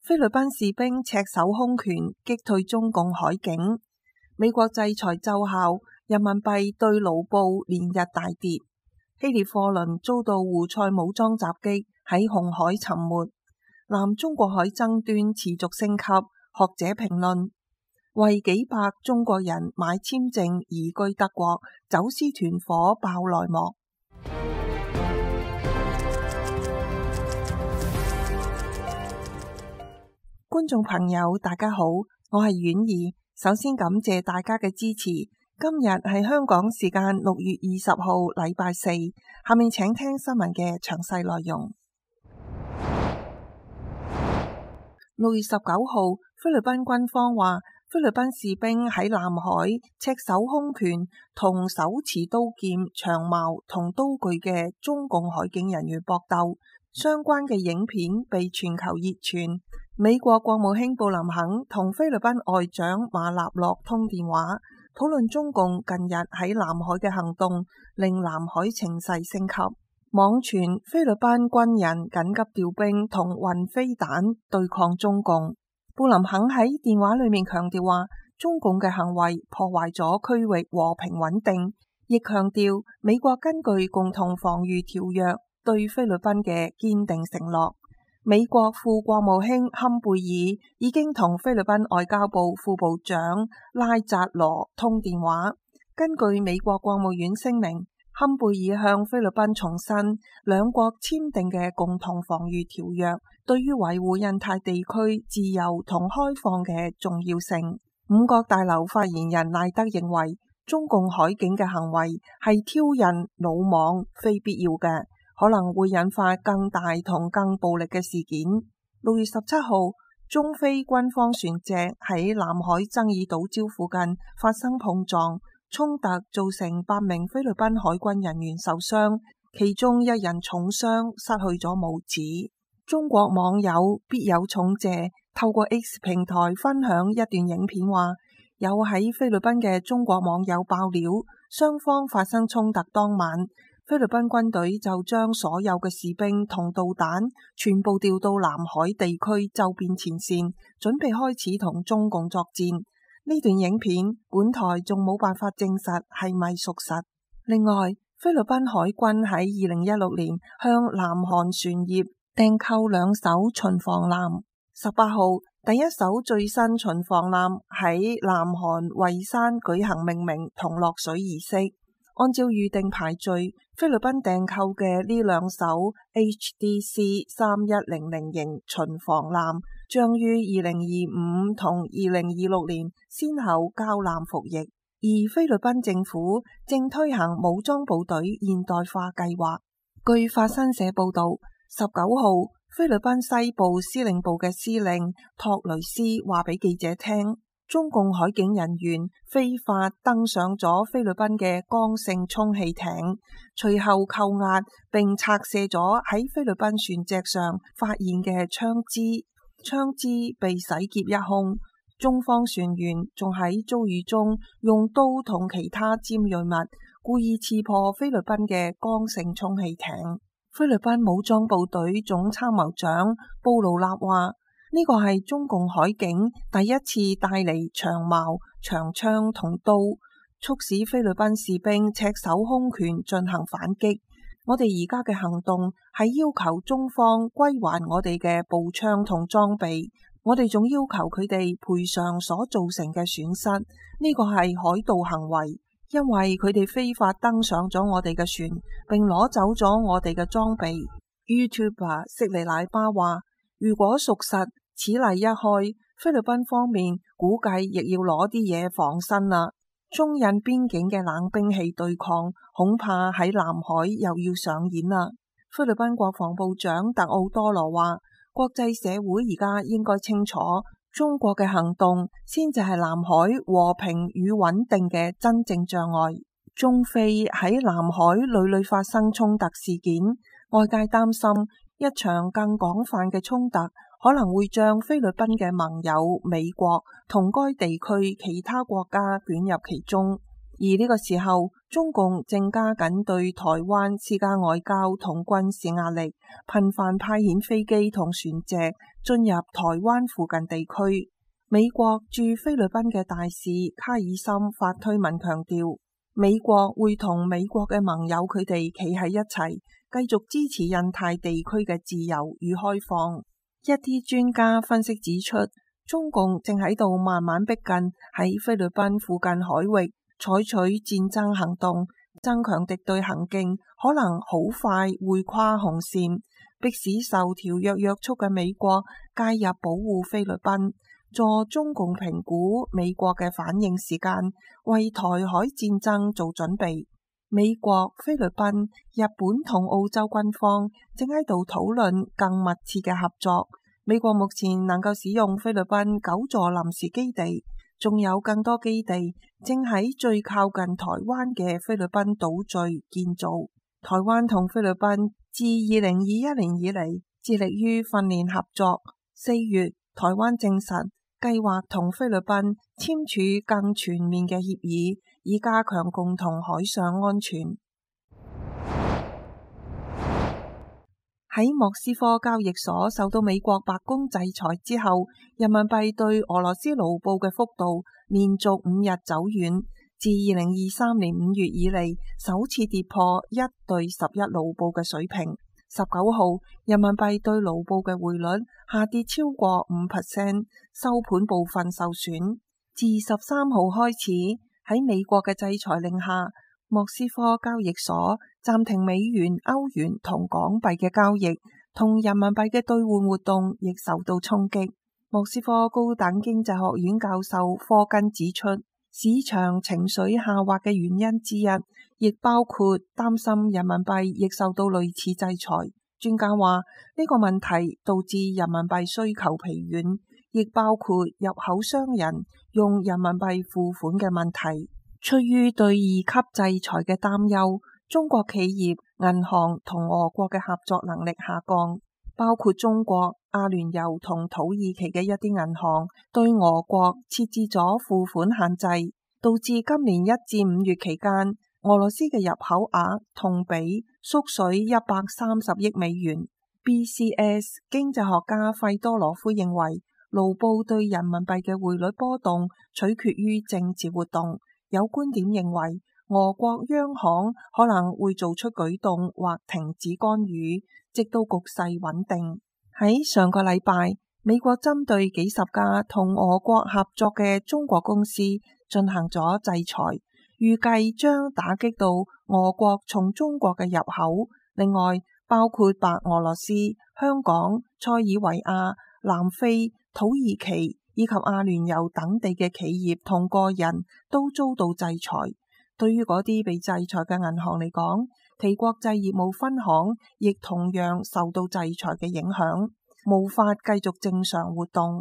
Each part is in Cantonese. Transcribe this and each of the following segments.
菲律賓士兵赤手空拳擊退中共海警。美國制裁奏效，人民幣對盧布連日大跌。希臘貨輪遭到胡塞武裝襲擊，喺紅海沉沒。南中國海爭端持續升級，學者評論：為幾百中國人買簽證移居德國，走私團伙爆內幕。觀眾朋友大家好，我係婉兒，首先感謝大家嘅支持。今日係香港時間6月20號禮拜四，下面請聽新聞嘅詳細內容。6月19號，菲律賓軍方話，菲律賓士兵喺南海赤手空拳同手持刀劍、長矛同刀具嘅中共海警人員搏鬥，相關嘅影片被全球熱傳。美國國務卿布林肯同菲律賓外長馬納洛通電話，討論中共近日喺南海嘅行動，令南海情勢升級。網傳菲律賓軍人緊急調兵同運飛彈對抗中共。布林肯喺電話裏面強調話，中共嘅行為破壞咗區域和平穩定，亦強調美國根據共同防禦條約對菲律賓嘅堅定承諾。美國副國務卿坎貝爾已經同菲律賓外交部副部長拉扎羅通電話。根據美國國務院聲明，坎貝爾向菲律賓重申兩國簽訂嘅共同防禦條約對於維護印太地區自由同開放嘅重要性。五角大樓發言人賴德認為，中共海警嘅行為係挑釁、魯莽、非必要嘅，可能會引發更大同更暴力嘅事件。6月17號，中菲軍方船隻喺南海爭議島礁附近發生碰撞，衝突造成8名菲律賓海軍人員受傷，其中1人重傷，失去咗拇指。中國網友必有重謝透過 X 平台分享一段影片，話有喺菲律賓嘅中國網友爆料，雙方發生衝突當晚，菲律賓軍隊就將所有嘅士兵同導彈全部調到南海地區周邊前線，準備開始同中共作戰。呢段影片本台仲冇辦法證實係咪屬實。另外，菲律賓海軍喺2016年向南韓船業訂購2艘巡防艦。18號，第一艘最新巡防艦喺南韓蔚山舉行命名同落水儀式。按照預定排序，菲律賓訂購嘅呢2艘 HDC 3100型巡防艦將於2025同2026年先後交艦服役，而菲律賓政府正推行武裝部隊現代化計劃。據法新社報道，19號，菲律賓西部司令部嘅司令托雷斯話俾記者聽，中共海警人員非法登上咗菲律賓嘅剛性充氣艇，隨後扣押並拆卸咗喺菲律賓船隻上發現嘅槍支，槍支被洗劫一空。中方船員仲喺遭遇中用刀同其他尖銳物故意刺破菲律賓嘅剛性充氣艇。菲律賓武裝部隊總參謀長布魯納話，呢個係中共海警第一次帶嚟長矛、長槍同刀，促使菲律賓士兵赤手空拳進行反擊。我哋而家嘅行動係要求中方歸還我哋嘅步槍同裝備，我哋仲要求佢哋賠償所造成嘅損失。呢個係海盜行為，因為佢哋非法登上咗我哋嘅船，並攞走咗我哋嘅裝備。YouTuber 悉尼奶爸話，如果屬實，此例一開，菲律賓方面估計亦要攞啲嘢防身啦。中印邊境嘅冷兵器對抗，恐怕喺南海又要上演啦。菲律賓國防部長特奧多羅話，國際社會而家應該清楚，中國嘅行動先至係南海和平與穩定嘅真正障礙。中菲喺南海屢屢發生衝突事件，外界擔心一場更廣泛嘅衝突可能會將菲律賓嘅盟友美國同該地區其他國家捲入其中。 而呢個時候，中共正加緊對台灣施加外交同軍事壓力，頻繁派遣飛機同船隻進入台灣附近地區。美國駐菲律賓嘅大使卡爾森發推文強調，美國會同美國嘅盟友佢哋企喺一齊，繼續支持印太地區嘅自由與開放。一啲專家分析指出，中共正喺度慢慢逼近喺菲律賓附近海域採取戰爭行動，增強敵對行徑，可能好快會跨紅線，迫使受條約約束嘅美國介入保護菲律賓，助中共評估美國嘅反應時間，為台海戰爭做準備。美國、菲律賓、日本同澳洲軍方正喺度討論更密切嘅合作。美國目前能夠使用菲律賓9座臨時基地，仲有更多基地正喺最靠近台灣嘅菲律賓島嶼建造。台灣同菲律賓自2021年以嚟致力於訓練合作。4月，台灣證實計劃同菲律賓簽署更全面嘅協議，以加強共同海上安全。喺莫斯科交易所受到美國白宮制裁之後，人民幣對俄羅斯盧布嘅幅度連續5日走軟，自2023年5月以嚟首次跌破1對11盧布嘅水平。19號，人民幣對盧布嘅匯率下跌超過5%，收盤部分受損。自13號開始，喺美國嘅制裁令下，莫斯科交易所暫停美元、歐元同港幣嘅交易，同人民幣嘅兌換活動亦受到衝擊。莫斯科高等經濟學院教授科根指出，市場情緒下滑嘅原因之一，亦包括擔心人民幣亦受到類似制裁。專家話，呢個問題導致人民幣需求疲軟，亦包括入口商人用人民幣付款嘅問題。出於對2級制裁嘅擔憂，中國企業、銀行同俄國嘅合作能力下降，包括中國、阿聯酋同土耳其嘅一啲銀行對俄國設置咗付款限制，導致今年1至5月期間，俄羅斯嘅入口額同比縮水130億美元。BCS 經濟學家費多羅夫認為，盧布對人民幣嘅匯率波動取決於政治活動。有觀點認為，俄國央行可能會做出舉動或停止干預，直到局勢穩定。喺上個禮拜，美國針對幾十家同俄國合作嘅中國公司進行咗制裁，預計將打擊到俄國從中國嘅入口。另外，包括白俄羅斯、香港、塞爾維亞、南非、土耳其以及阿聯酋等地嘅企業同個人都遭到制裁。對於嗰啲被制裁嘅銀行嚟講，其國際業務分行亦同樣受到制裁嘅影響，無法繼續正常活動。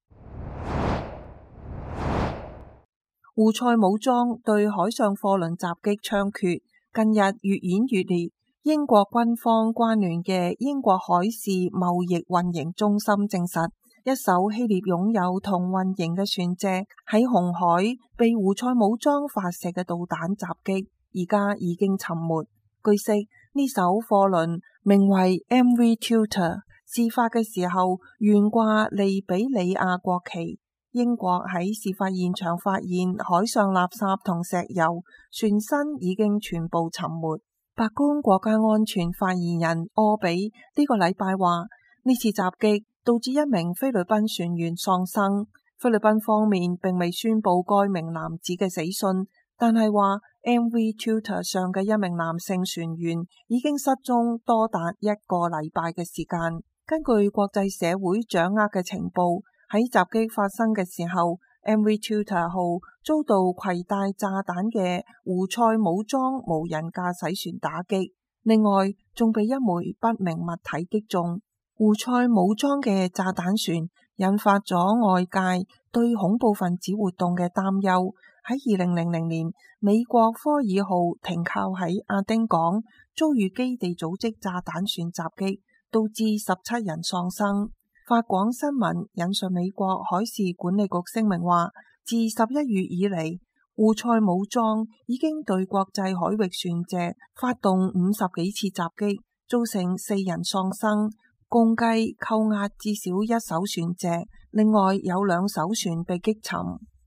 胡塞武裝對海上貨輪襲擊猖獗，近日越演越烈。英國軍方關聯嘅英國海事貿易運營中心證實，一艘希臘擁有同運營嘅船隻喺紅海被胡塞武裝發射嘅導彈襲擊，而家已經沉沒。據悉，呢艘貨輪名為 MV Tutor， 事發嘅時候懸掛利比里亞國旗。英國喺事發現場發現海上垃圾同石油，船身已經全部沉沒。白宮國家安全發言人柯比呢個禮拜話，呢次襲擊導致一名菲律賓船員喪生。菲律賓方面並未宣布該名男子嘅死訊，但係話 MV Tutor 上嘅一名男性船員已經失蹤多達1個禮拜嘅時間。根據國際社會掌握嘅情報，喺襲擊發生嘅時候，MV Tutor 號遭到攜帶炸彈嘅胡塞武裝無人駕駛船打擊，另外仲被一枚不明物體擊中。胡塞武裝嘅炸彈船引發咗外界對恐怖分子活動嘅擔憂。喺2000年，美國科爾號停靠喺亞丁港，遭遇基地組織炸彈船襲擊，導致17人喪生。法廣新聞引述美國海事管理局聲明話，自11月以嚟， 胡塞武裝已經對國際海域船隻發動50幾次襲擊，造成4人喪生，共計扣押至少1艘船隻，另外有2艘船被擊沉。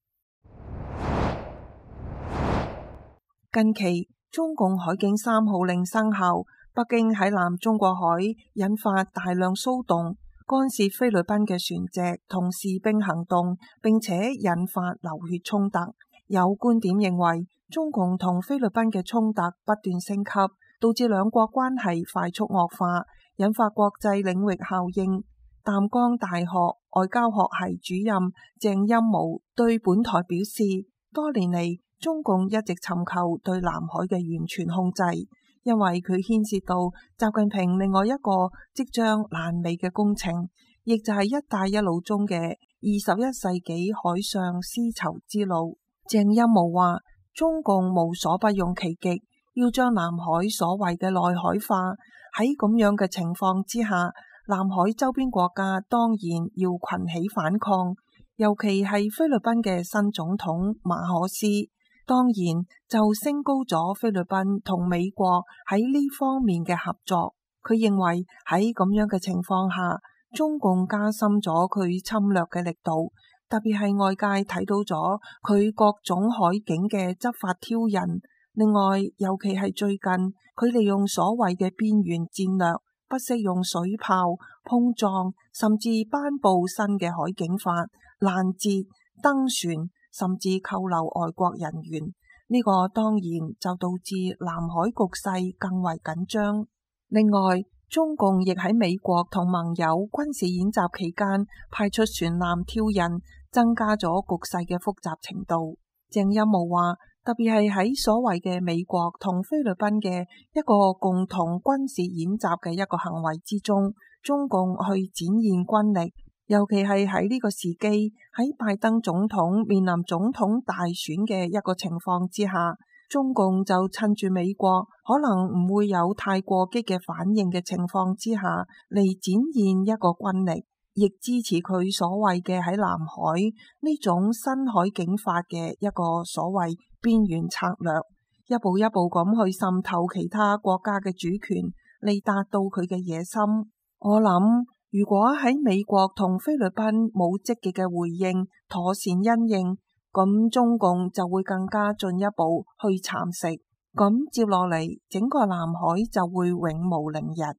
近期中共海警3號令生效，北京喺南中國海引發大量騷動，干涉菲律賓嘅船隻同士兵行動，並且引發流血衝突。有觀點認為，中共同菲律賓嘅衝突不斷升級，導致兩國關係快速惡化，引發國際領域效應。淡江大學外交學系主任鄭欽模對本台表示，多年嚟中共一直尋求對南海嘅完全控制，因為佢牽涉到習近平另外一個即將爛尾嘅工程，亦就係一帶一路中嘅21世紀海上絲綢之路。鄭欽模話，中共無所不用其極，要將南海所謂嘅內海化。喺咁樣嘅情況之下，南海周邊國家當然要群起反抗，尤其係菲律賓嘅新總統馬可斯，當然就升高咗菲律賓同美國喺呢方面嘅合作。佢認為喺咁樣嘅情況下，中共加深咗佢侵略嘅力度。特別係外界睇到咗佢各種海警嘅執法挑釁，另外尤其係最近佢利用所謂嘅邊緣戰略，不惜用水炮碰撞，甚至頒布新嘅海警法，攔截、登船，甚至扣留外國人員。呢個當然就導致南海局勢更為緊張。另外，中共亦喺美國同盟友軍事演習期間派出船艦挑釁，增加咗局勢嘅複雜程度。鄭欽模話，特別係喺所謂嘅美國同菲律賓嘅一個共同軍事演習嘅一個行為之中，中共去展現軍力，尤其係喺呢個時機，喺拜登總統面臨總統大選嘅一個情況之下，中共就趁住美國可能唔會有太過激嘅反應嘅情況之下，嚟展現一個軍力，亦支持佢所謂嘅喺南海呢種新海警法嘅一個所謂邊緣策略，一步一步咁去滲透其他國家嘅主權，嚟達到佢嘅野心。我諗，如果喺美國同菲律賓冇積極嘅回應，妥善因應，咁中共就會更加進一步去蠶食，咁接落嚟整個南海就會永無寧日。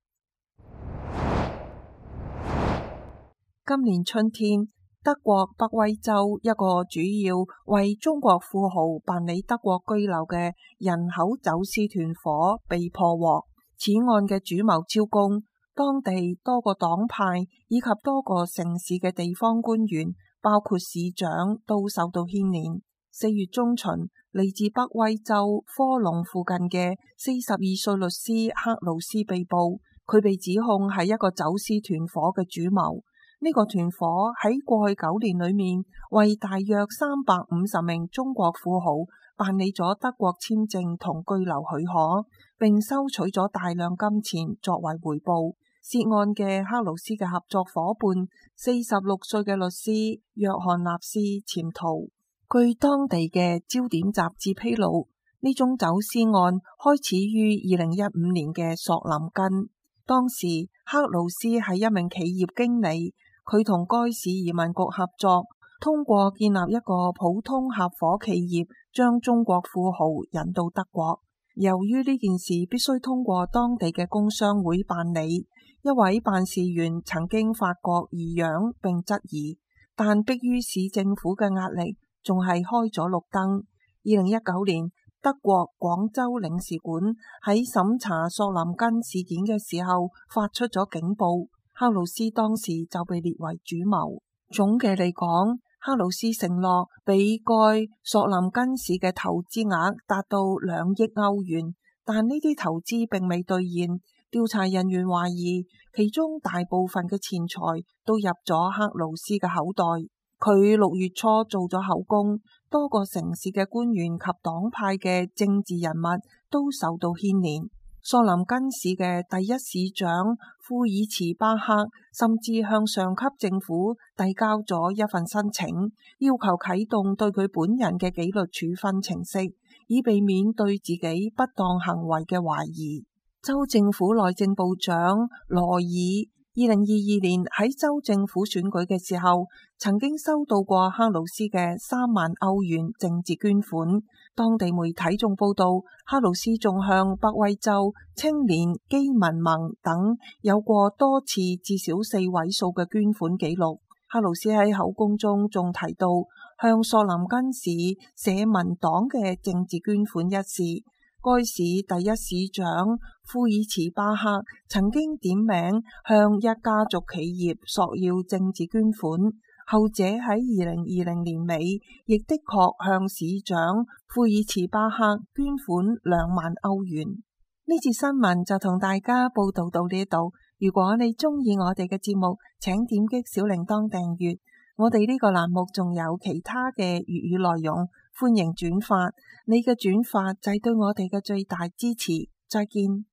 今年春天，德國北威州一個主要為中國富豪辦理德國居留嘅人口走私團伙被破獲，此案嘅主謀招供，當地多個黨派以及多個城市嘅地方官員，包括市長都受到牽連。4月中旬，嚟自北威州科隆附近嘅42歲律師克魯斯被捕，佢被指控係一個走私團伙嘅主謀。呢個團伙喺過去9年裏面，為大約350名中國富豪辦理咗德國簽證同居留許可，並收取咗大量金錢作為回報。涉案嘅克魯斯嘅合作伙伴46歲嘅律師約翰納斯潛逃。據當地嘅焦點雜誌披露，呢種走私案開始於2015年嘅索林根。當時克魯斯係一名企業經理，佢同該市移民局合作，通過建立一個普通合夥企業，將中國富豪引到德國。由於呢件事必須通過當地嘅工商會辦理，一位辦事員曾經發覺異樣並質疑，但迫於市政府嘅壓力，仲係開咗綠燈。2019年，德國廣州領事館喺審查索林根事件嘅時候發出咗警報，克魯斯當時就被列為主謀。總嘅嚟講，克魯斯承諾俾該索林根市嘅投資額達到2億歐元，但呢啲投資並未兌現。調查人員懷疑其中大部分嘅錢財都入咗克魯斯嘅口袋。佢6月初做咗口供，多個城市嘅官員及黨派嘅政治人物都受到牽連。 索林根市嘅第一市長庫爾茨巴克甚至向上級政府遞交咗一份申請，要求啟動對佢本人嘅紀律處分程式，以避免對自己不當行為嘅懷疑。州政府內政部長羅爾2022年喺州政府選舉嘅時候，曾經收到過克魯斯嘅3萬歐元政治捐款。當地媒體仲報道，克魯斯仲向北威州青年基民盟等有過多次至少4位數嘅捐款記錄。克魯斯喺口供中仲提到向索林根市社民黨嘅政治捐款一事。該市第一市長庫爾茨巴克曾經點名向一家族企業索要政治捐款，後者喺2020年尾亦的確向市長庫爾茨巴克捐款2萬歐元。呢次新聞就同大家報道到呢度。如果你鍾意我哋嘅節目，請點擊小鈴鐺訂閱。我哋呢個欄目仲有其他嘅粵語內容，歡迎轉發。你嘅轉發就係對我哋嘅最大支持。再見。